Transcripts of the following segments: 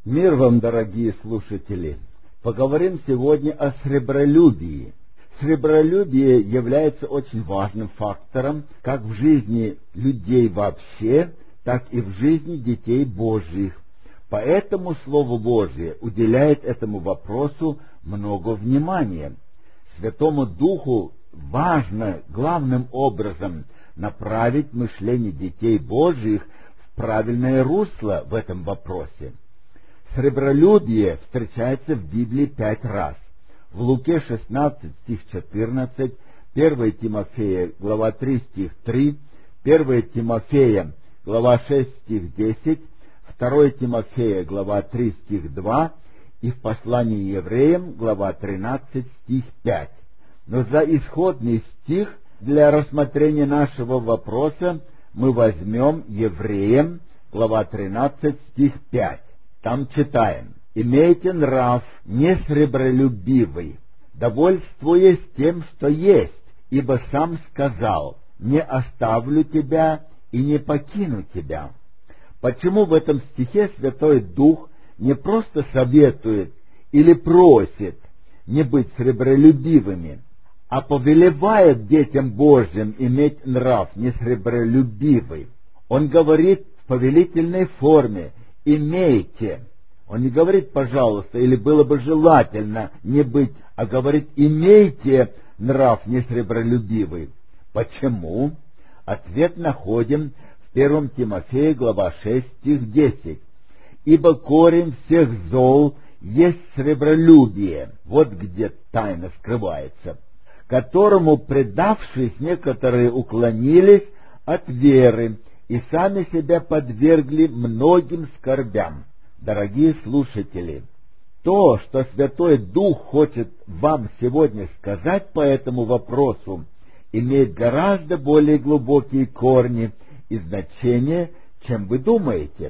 Мир вам, дорогие слушатели! Поговорим сегодня о сребролюбии. Сребролюбие является очень важным фактором как в жизни людей вообще, так и в жизни детей Божьих. Поэтому Слово Божие уделяет этому вопросу много внимания. Святому Духу важно главным образом направить мышление детей Божьих в правильное русло в этом вопросе. Сребролюбие встречается в Библии 5 раз. В Луке 16, стих 14, 1 Тимофея, глава 3, стих 3, 1 Тимофея, глава 6, стих 10, 2 Тимофея, глава 3, стих 2 и в послании евреям, глава 13, стих 5. Но за исходный стих для рассмотрения нашего вопроса мы возьмем Евреям, глава 13, стих 5. Там читаем: «Имейте нрав не сребролюбивый, довольствуясь тем, что есть, ибо сам сказал: не оставлю тебя и не покину тебя». Почему в этом стихе Святой Дух не просто советует или просит не быть сребролюбивыми, а повелевает детям Божьим иметь нрав не сребролюбивый? Он говорит в повелительной форме: «имейте». Он не говорит «пожалуйста» или «было бы желательно не быть», а говорит «имейте нрав не сребролюбивый». Почему? Ответ находим в 1 Тимофея, глава 6, стих 10. «Ибо корень всех зол есть сребролюбие». Вот где тайна скрывается. «Которому, предавшись, некоторые уклонились от веры и сами себя подвергли многим скорбям». Дорогие слушатели, то, что Святой Дух хочет вам сегодня сказать по этому вопросу, имеет гораздо более глубокие корни и значения, чем вы думаете.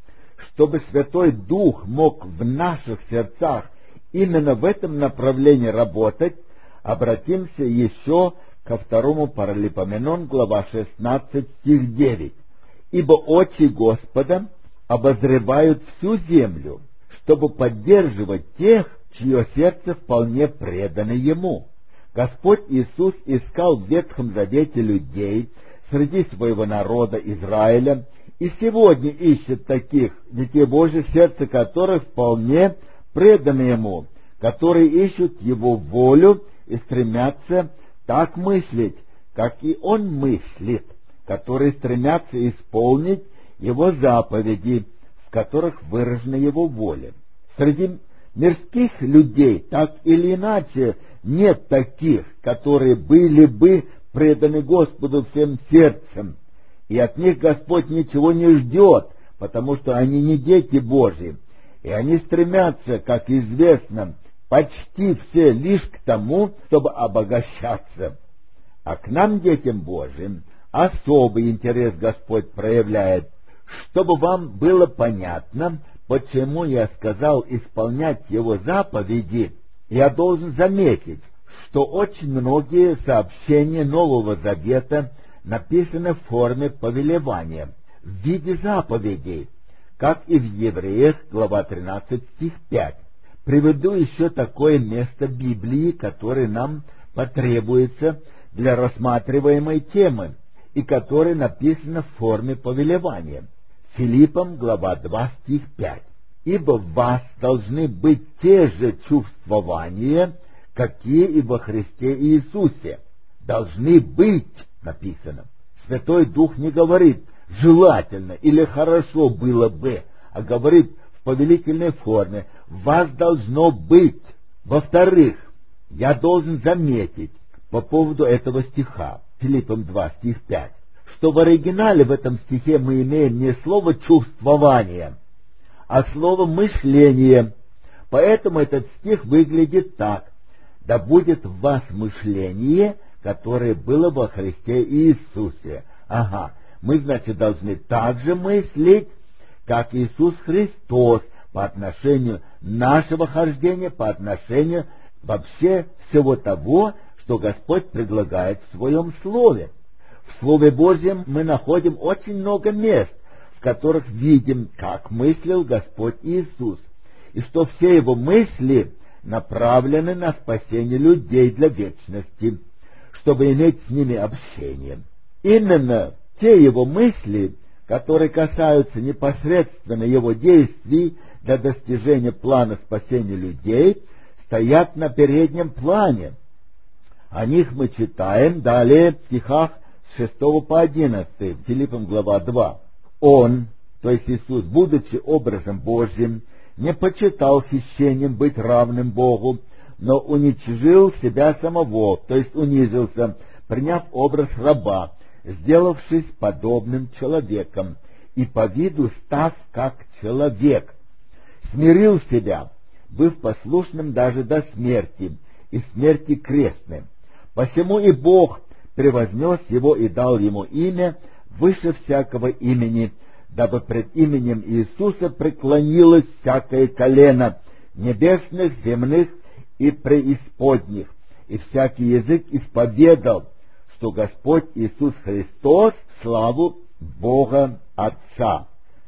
Чтобы Святой Дух мог в наших сердцах именно в этом направлении работать, обратимся еще ко 2 Паралипоменон, глава 16, стих 9. «Ибо очи Господа обозревают всю землю, чтобы поддерживать тех, чье сердце вполне предано Ему». Господь Иисус искал в Ветхом Завете людей среди своего народа Израиля, и сегодня ищет таких детей Божьих, сердце которых вполне предано Ему, которые ищут Его волю и стремятся так мыслить, как и Он мыслит, которые стремятся исполнить Его заповеди, в которых выражена Его воля. Среди мирских людей так или иначе нет таких, которые были бы преданы Господу всем сердцем, и от них Господь ничего не ждет, потому что они не дети Божьи, и они стремятся, как известно, почти все лишь к тому, чтобы обогащаться. А к нам, детям Божьим, особый интерес Господь проявляет. Чтобы вам было понятно, почему я сказал исполнять Его заповеди, я должен заметить, что очень многие сообщения Нового Завета написаны в форме повелевания, в виде заповедей, как и в Евреях, глава 13, стих 5. Приведу еще такое место Библии, которое нам потребуется для рассматриваемой темы, и которое написано в форме повелевания. Филиппам, глава 2, стих 5. «Ибо в вас должны быть те же чувствования, какие и во Христе Иисусе». Должны быть, написано. Святой Дух не говорит «желательно» или «хорошо было бы», а говорит в повелительной форме «в вас должно быть». Во-вторых, я должен заметить по поводу этого стиха, Филиппам 2, стих 5, что в оригинале в этом стихе мы имеем не слово «чувствование», а слово «мышление». Поэтому этот стих выглядит так: «Да будет в вас мышление, которое было во Христе Иисусе». Ага, мы, значит, должны так же мыслить, как Иисус Христос, по отношению нашего хождения, по отношению вообще всего того, что Господь предлагает в Своем Слове. В Слове Божьем мы находим очень много мест, в которых видим, как мыслил Господь Иисус, и что все его мысли направлены на спасение людей для вечности, чтобы иметь с ними общение. Именно те его мысли, которые касаются непосредственно его действий для достижения плана спасения людей, стоят на переднем плане. О них мы читаем далее в стихах с 6 по 11, Филиппам глава 2. Он, то есть Иисус, будучи образом Божьим, не почитал хищением быть равным Богу, но уничижил себя самого, то есть унизился, приняв образ раба, сделавшись подобным человеком, и по виду став как человек, смирил себя, быв послушным даже до смерти, и смерти крестной. Посему и Бог превознес его и дал ему имя выше всякого имени, дабы пред именем Иисуса преклонилось всякое колено небесных, земных и преисподних, и всякий язык исповедал, что Господь Иисус Христос в славу Бога Отца.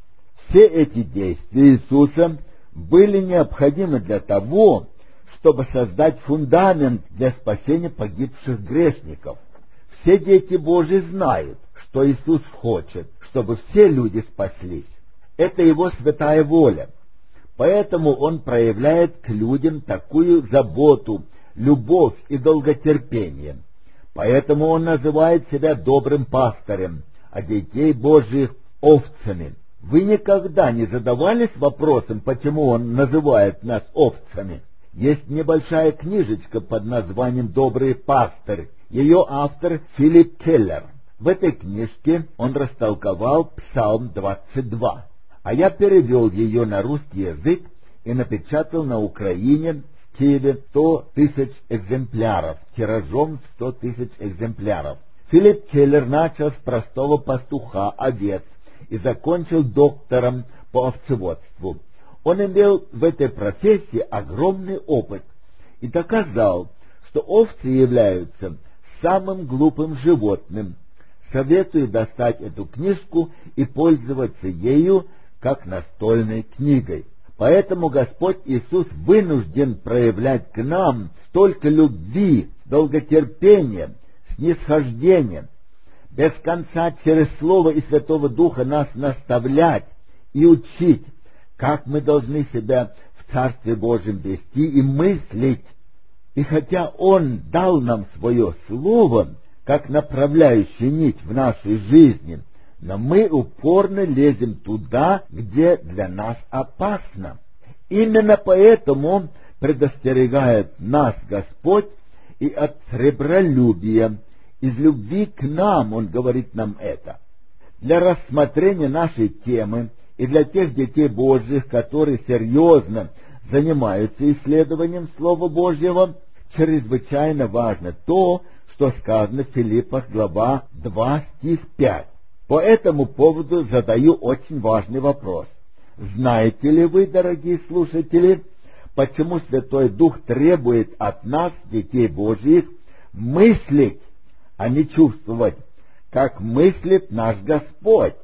Все эти действия Иисуса были необходимы для того, чтобы создать фундамент для спасения погибших грешников. Все дети Божьи знают, что Иисус хочет, чтобы все люди спаслись. Это Его святая воля. Поэтому Он проявляет к людям такую заботу, любовь и долготерпение. Поэтому Он называет себя добрым пастырем, а детей Божьих — овцами. Вы никогда не задавались вопросом, почему Он называет нас овцами? Есть небольшая книжечка под названием «Добрый пастырь». Ее автор Филипп Келлер. В этой книжке он растолковал Псалм 22, а я перевел ее на русский язык и напечатал на Украине в Киеве 100 тысяч экземпляров, тиражом в 100 тысяч экземпляров. Филипп Келлер начал с простого пастуха овец и закончил доктором по овцеводству. Он имел в этой профессии огромный опыт и доказал, что овцы являются самым глупым животным. Советую достать эту книжку и пользоваться ею как настольной книгой. Поэтому Господь Иисус вынужден проявлять к нам столько любви, долготерпения, снисхождения, без конца через Слово и Святого Духа нас наставлять и учить, как мы должны себя в Царстве Божьем вести и мыслить. И хотя Он дал нам свое Слово, как направляющую нить в нашей жизни, но мы упорно лезем туда, где для нас опасно. Именно поэтому предостерегает нас Господь и от сребролюбия. Из любви к нам Он говорит нам это. Для рассмотрения нашей темы и для тех детей Божьих, которые серьезно занимаются исследованием Слова Божьего, чрезвычайно важно то, что сказано в Филиппах, глава 2, стих 5. По этому поводу задаю очень важный вопрос. Знаете ли вы, дорогие слушатели, почему Святой Дух требует от нас, детей Божьих, мыслить, а не чувствовать, как мыслит наш Господь?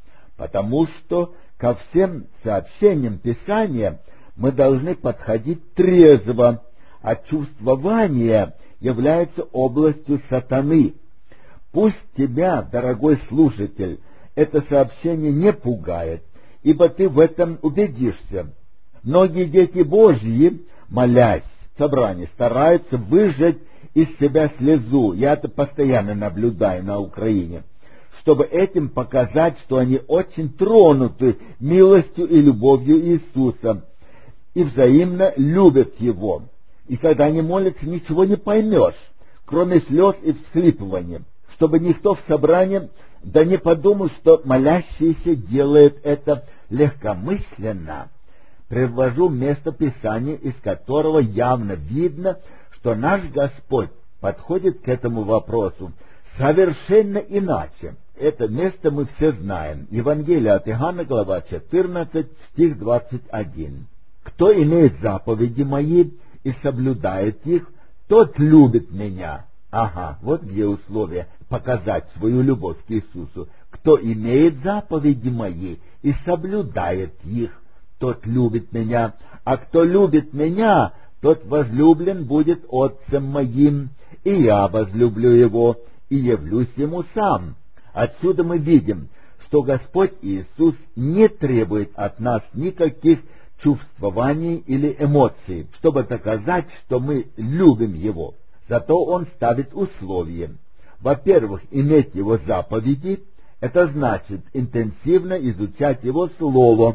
Потому что ко всем сообщениям Писания мы должны подходить трезво, а чувствование является областью сатаны. Пусть тебя, дорогой слушатель, это сообщение не пугает, ибо ты в этом убедишься. Многие дети Божьи, молясь в собрании, стараются выжать из себя слезу. Я это постоянно наблюдаю на Украине, чтобы этим показать, что они очень тронуты милостью и любовью Иисуса и взаимно любят Его. И когда они молятся, ничего не поймешь, кроме слез и всхлипывания, чтобы никто в собрании да не подумал, что молящийся делает это легкомысленно. Привожу место Писания, из которого явно видно, что наш Господь подходит к этому вопросу совершенно иначе. Это место мы все знаем. Евангелие от Иоанна, глава 14, стих 21. «Кто имеет заповеди мои и соблюдает их, тот любит меня». Ага, вот где условие показать свою любовь к Иисусу. Кто имеет заповеди мои и соблюдает их, тот любит меня, а кто любит меня, тот возлюблен будет Отцем моим, и я возлюблю его, и явлюсь ему сам». Отсюда мы видим, что Господь Иисус не требует от нас никаких чувствований или эмоций, чтобы доказать, что мы любим Его. Зато Он ставит условия. Во-первых, иметь Его заповеди — это значит интенсивно изучать Его Слово,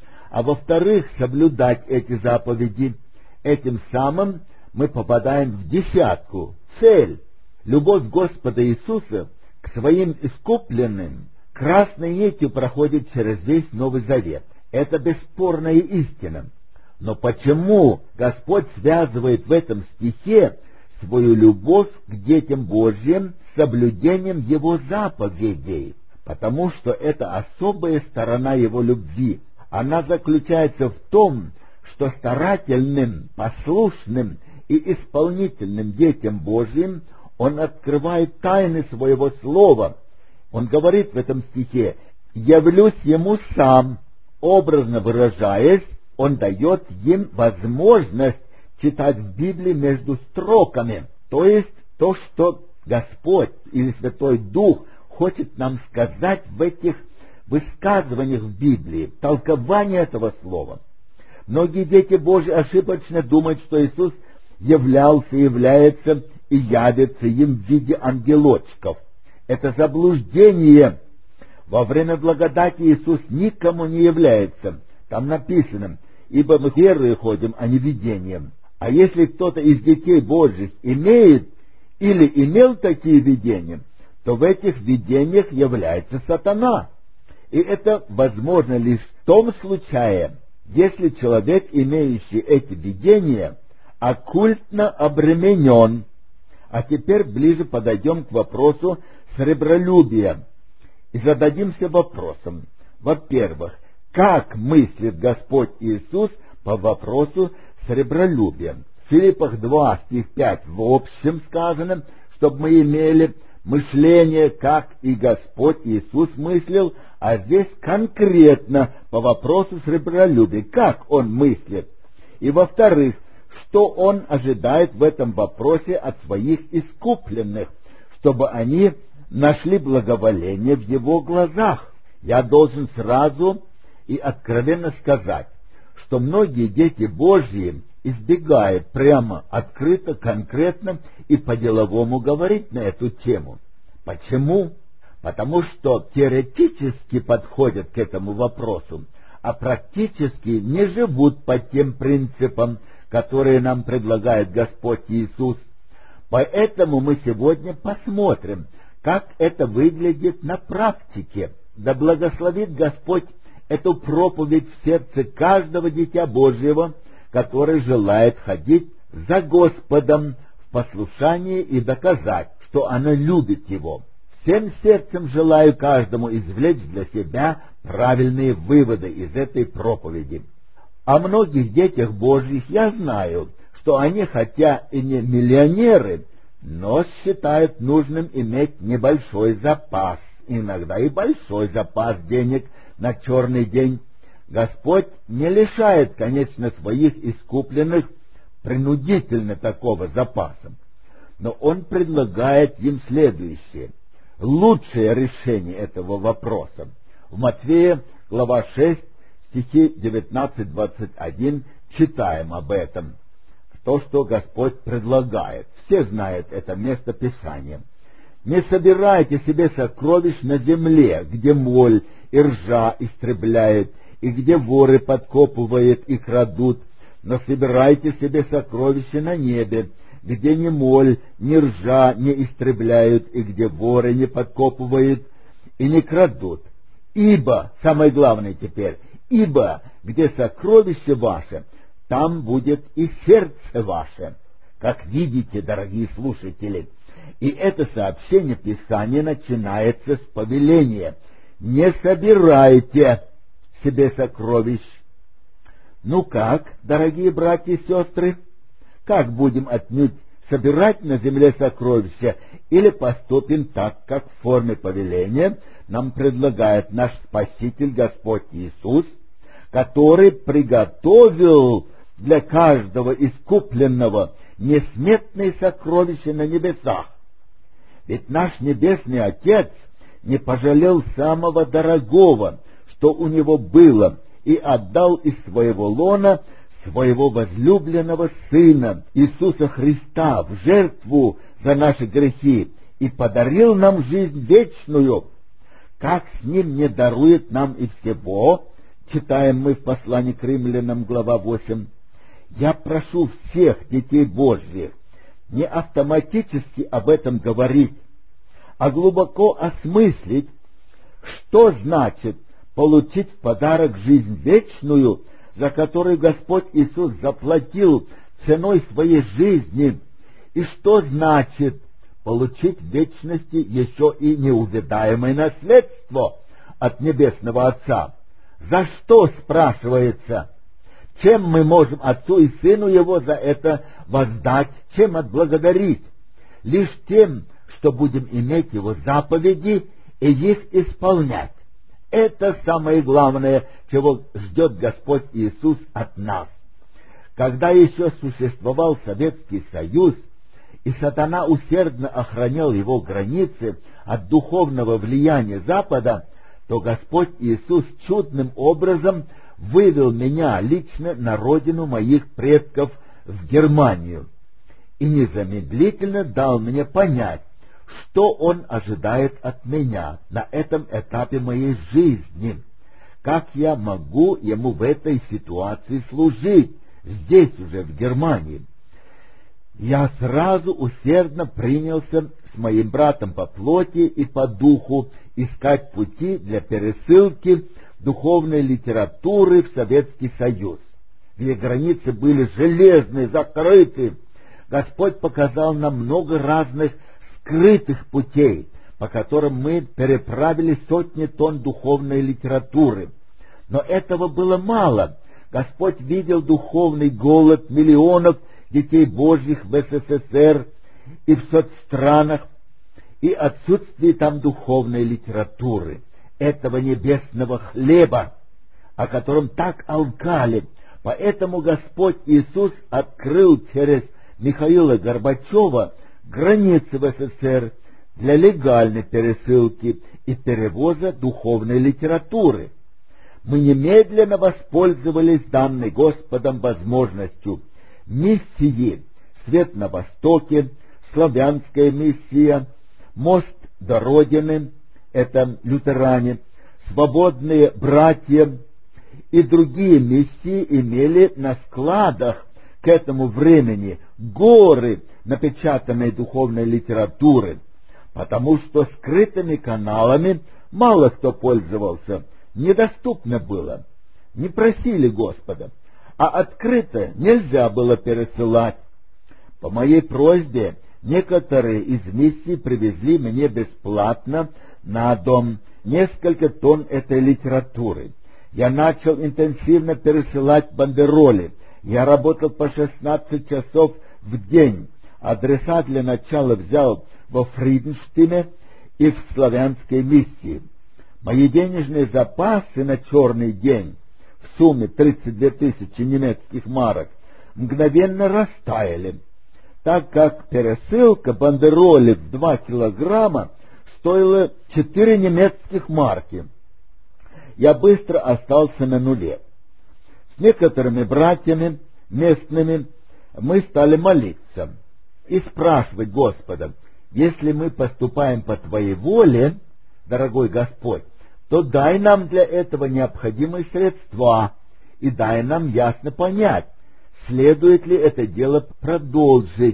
а во-вторых, соблюдать эти заповеди. Этим самым мы попадаем в десятку, цель. Любовь Господа Иисуса к своим искупленным красной нитью проходит через весь Новый Завет. Это бесспорная истина. Но почему Господь связывает в этом стихе свою любовь к детям Божьим с соблюдением Его заповедей? Потому что это особая сторона Его любви. Она заключается в том, что старательным, послушным и исполнительным детям Божьим Он открывает тайны Своего Слова. Он говорит в этом стихе: «Явлюсь Ему сам». Образно выражаясь, Он дает им возможность читать в Библии между строками, то есть то, что Господь или Святой Дух хочет нам сказать в этих высказываниях в Библии, толкование этого слова. Многие дети Божьи ошибочно думают, что Иисус являлся, является и явится им в виде ангелочков. Это заблуждение. Во время благодати Иисус никому не является. Там написано: «Ибо мы верою ходим, а не видением». А если кто-то из детей Божьих имеет или имел такие видения, то в этих видениях является сатана. И это возможно лишь в том случае, если человек, имеющий эти видения, оккультно обременен. А теперь ближе подойдем к вопросу сребролюбия и зададимся вопросом. Во-первых, как мыслит Господь Иисус по вопросу сребролюбия? В Филиппах 2, стих 5 в общем сказано, чтобы мы имели мышление, как и Господь Иисус мыслил, а здесь конкретно по вопросу сребролюбия, как Он мыслит. И во-вторых, что Он ожидает в этом вопросе от своих искупленных, чтобы они нашли благоволение в Его глазах. Я должен сразу и откровенно сказать, что многие дети Божьи избегают прямо, открыто, конкретно и по-деловому говорить на эту тему. Почему? Потому что теоретически подходят к этому вопросу, а практически не живут по тем принципам, которые нам предлагает Господь Иисус. Поэтому мы сегодня посмотрим, как это выглядит на практике. Да благословит Господь эту проповедь в сердце каждого дитя Божьего, который желает ходить за Господом в послушании и доказать, что оно любит Его. Всем сердцем желаю каждому извлечь для себя правильные выводы из этой проповеди. О многих детях Божьих я знаю, что они, хотя и не миллионеры, но считают нужным иметь небольшой запас, иногда и большой запас денег на черный день. Господь не лишает, конечно, своих искупленных принудительно такого запаса, но Он предлагает им следующее: лучшее решение этого вопроса. В Матфея, глава 6, стихи 19-21 читаем об этом. То, что Господь предлагает. Все знают это место Писания. «Не собирайте себе сокровищ на земле, где моль и ржа истребляют, и где воры подкопывают и крадут, но собирайте себе сокровища на небе, где ни моль, ни ржа не истребляют, и где воры не подкопывают и не крадут. Ибо, самое главное теперь, ибо где сокровище ваше, там будет и сердце ваше». Как видите, дорогие слушатели, и это сообщение Писания начинается с повеления: «Не собирайте себе сокровищ». Ну как, дорогие братья и сестры, как будем отнюдь собирать на земле сокровища, или поступим так, как в форме повеления нам предлагает наш Спаситель Господь Иисус, который приготовил для каждого искупленного несметные сокровища на небесах. Ведь наш Небесный Отец не пожалел самого дорогого, что у Него было, и отдал из своего лона своего возлюбленного Сына Иисуса Христа в жертву за наши грехи и подарил нам жизнь вечную. Как с Ним не дарует нам и всего, читаем мы в послании к Римлянам, глава 8. Я прошу всех детей Божьих не автоматически об этом говорить, а глубоко осмыслить, что значит получить в подарок жизнь вечную, за которую Господь Иисус заплатил ценой своей жизни, и что значит получить в вечности еще и неувядаемое наследство от Небесного Отца. За что, спрашивается? Чем мы можем Отцу и Сыну Его за это воздать, чем отблагодарить? Лишь тем, что будем иметь Его заповеди и их исполнять. Это самое главное, чего ждет Господь Иисус от нас. Когда еще существовал Советский Союз, и сатана усердно охранял его границы от духовного влияния Запада, то Господь Иисус чудным образом вывел меня лично на родину моих предков в Германию и незамедлительно дал мне понять, что Он ожидает от меня на этом этапе моей жизни, как я могу Ему в этой ситуации служить, здесь уже, в Германии. Я сразу усердно принялся с моим братом по плоти и по духу искать пути для пересылки духовной литературы в Советский Союз, где границы были железные, закрыты. Господь показал нам много разных скрытых путей, по которым мы переправили сотни тонн духовной литературы. Но этого было мало. Господь видел духовный голод миллионов детей Божьих в СССР и в соцстранах, и отсутствие там духовной литературы, этого небесного хлеба, о котором так алкали. Поэтому Господь Иисус открыл через Михаила Горбачева границы в СССР для легальной пересылки и перевоза духовной литературы. Мы немедленно воспользовались данной Господом возможностью. Миссии «Свет на Востоке», «Славянская миссия», «Мост до Родины» — это лютеране, «Свободные братья» и другие миссии имели на складах к этому времени горы напечатанной духовной литературы, потому что скрытыми каналами мало кто пользовался, недоступно было, не просили Господа, а открыто нельзя было пересылать. По моей просьбе некоторые из миссий привезли мне бесплатно на дом несколько тонн этой литературы. Я начал интенсивно пересылать бандероли. Я работал по 16 часов в день. Адреса для начала взял во Фриденштине и в славянской миссии. Мои денежные запасы на черный день в сумме 32 тысячи немецких марок мгновенно растаяли, так как пересылка бандероли в 2 килограмма стоила 4 немецких марки. Я быстро остался на нуле. С некоторыми братьями местными мы стали молиться и спрашивать Господа: если мы поступаем по Твоей воле, дорогой Господь, то дай нам для этого необходимые средства и дай нам ясно понять, следует ли это дело продолжить.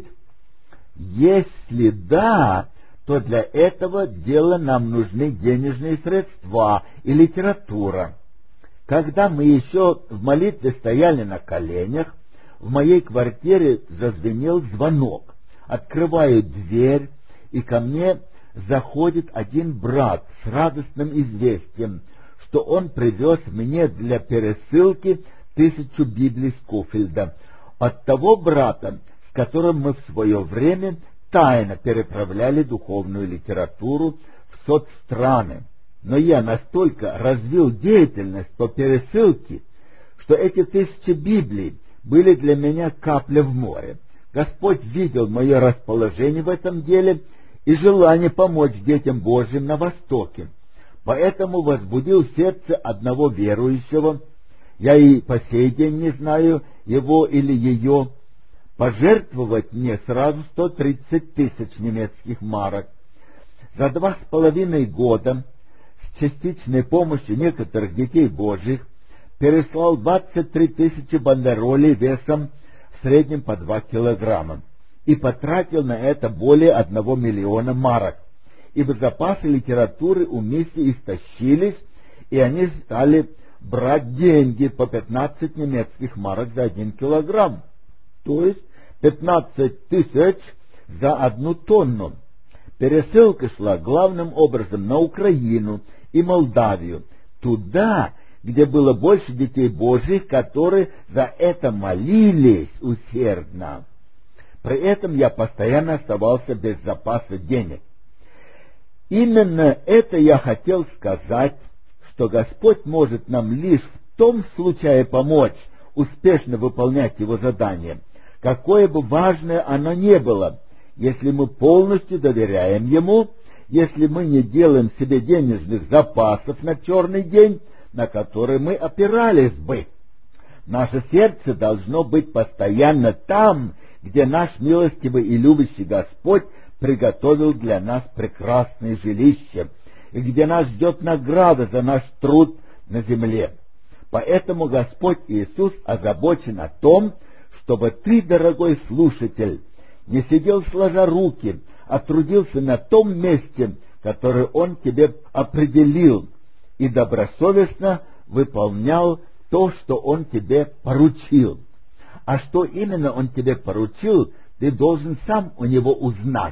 Если да, то для этого дела нам нужны денежные средства и литература. Когда мы еще в молитве стояли на коленях, в моей квартире зазвенел звонок. Открываю дверь, и ко мне заходит один брат с радостным известием, что он привез мне для пересылки 1000 Библий Скофельда. От того брата, с которым мы в свое время тайно переправляли духовную литературу в соцстраны. Но я настолько развил деятельность по пересылке, что эти 1000 Библий были для меня капля в море. Господь видел мое расположение в этом деле и желание помочь детям Божьим на Востоке. Поэтому возбудил сердце одного верующего, я и по сей день не знаю его или ее, пожертвовать мне сразу 130 тысяч немецких марок. За 2,5 года с частичной помощью некоторых детей Божьих переслал 23 тысячи бандеролей весом в среднем по 2 килограмма и потратил на это более 1 миллиона марок, ибо запасы литературы у миссии истощились, и они стали брать деньги по 15 немецких марок за 1 килограмм, то есть 15 тысяч за 1 тонну. Пересылка шла главным образом на Украину и Молдавию, туда, где было больше детей Божьих, которые за это молились усердно. При этом я постоянно оставался без запаса денег. Именно это я хотел сказать, что Господь может нам лишь в том случае помочь успешно выполнять Его задание, какое бы важное оно ни было, если мы полностью доверяем Ему, если мы не делаем себе денежных запасов на черный день, на который мы опирались бы. Наше сердце должно быть постоянно там, где наш милостивый и любящий Господь приготовил для нас прекрасное жилище, и где нас ждет награда за наш труд на земле. Поэтому Господь Иисус озабочен о том, чтобы ты, дорогой слушатель, не сидел сложа руки, а трудился на том месте, которое Он тебе определил, и добросовестно выполнял то, что Он тебе поручил. А что именно Он тебе поручил, ты должен сам у Него узнать.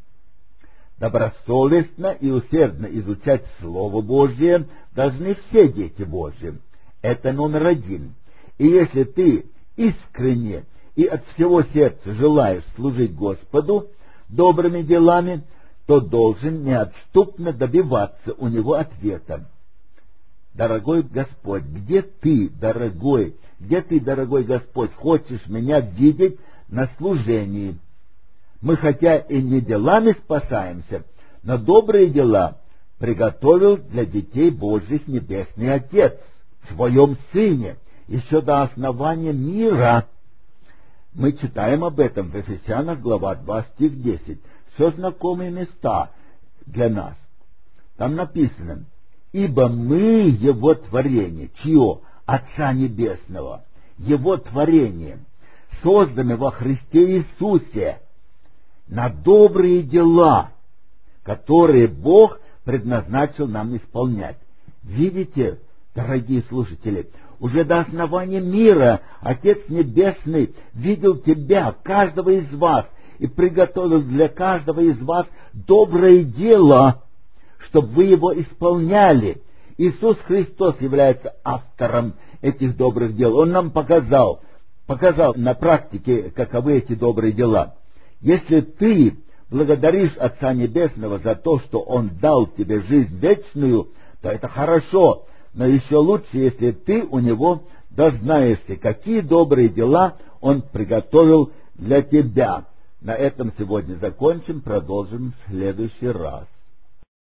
Добросовестно и усердно изучать Слово Божие должны все дети Божьи. Это номер 1. И если ты искренне и от всего сердца желаешь служить Господу добрыми делами, то должен неотступно добиваться у Него ответа. Дорогой Господь, где ты, дорогой Господь, хочешь меня видеть на служении? Мы хотя и не делами спасаемся, но добрые дела приготовил для детей Божьих Небесный Отец в Своем Сыне, еще до основания мира. Мы читаем об этом в Ефесянах, глава 2, стих 10. Все знакомые места для нас. Там написано: «Ибо мы Его творение». Чье? Отца Небесного. Его творение, созданы во Христе Иисусе на добрые дела, которые Бог предназначил нам исполнять. Видите, дорогие слушатели, уже до основания мира Отец Небесный видел тебя, каждого из вас, и приготовил для каждого из вас доброе дело, чтобы вы его исполняли. Иисус Христос является автором этих добрых дел. Он нам показал на практике, каковы эти добрые дела. Если ты благодаришь Отца Небесного за то, что Он дал тебе жизнь вечную, то это хорошо, но еще лучше, если ты у Него дознаешься, какие добрые дела Он приготовил для тебя. На этом сегодня закончим, продолжим в следующий раз.